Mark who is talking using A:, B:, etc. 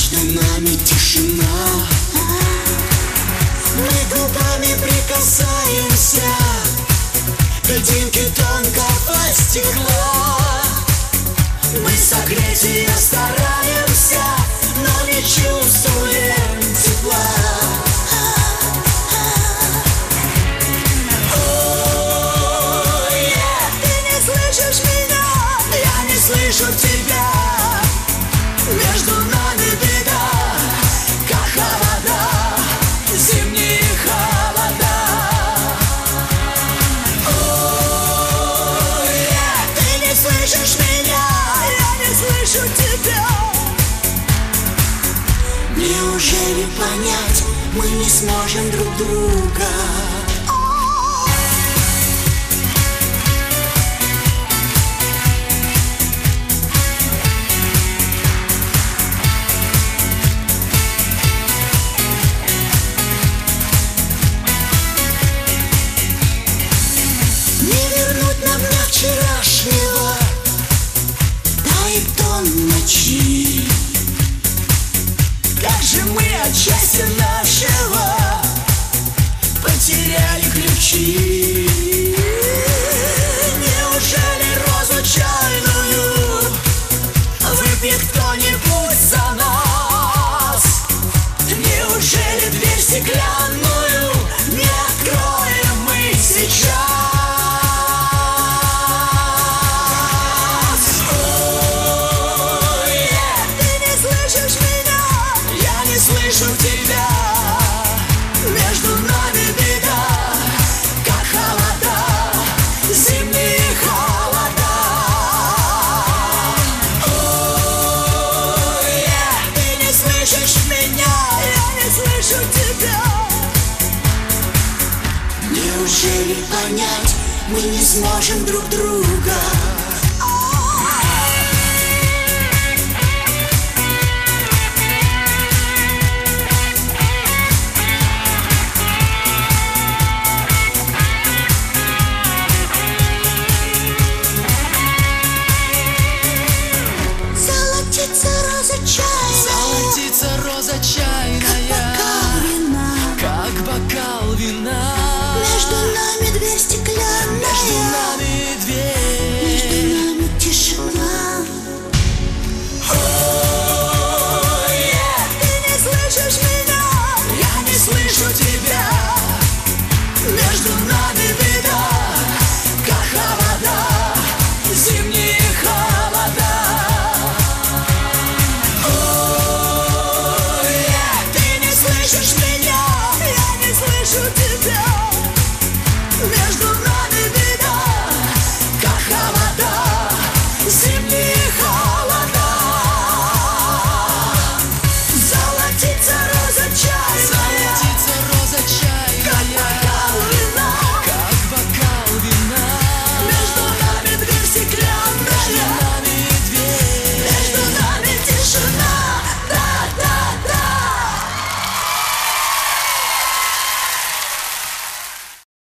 A: Между нами тишина, мы губами прикасаемся к льдинке тонкого стекла. Мы согреть ее стараемся, но не чувствуем тепла. Ты не слышишь меня, я не слышу тебя. Между нами беда, как холода, зимние холода. Ты не слышишь меня, я не слышу тебя. Неужели понять мы не сможем друг друга? Вчерашнего тает тон ночи. Как же мы от счастья нашего потеряли ключи? Неужели розу чайную выпьет кто-нибудь за нас? Неужели дверь стеклянную не откроем мы сейчас? Слышу тебя, между нами беда, как холода, зимние холода. Ты не слышишь меня, я не слышу тебя. Неужели понять мы не сможем друг друга?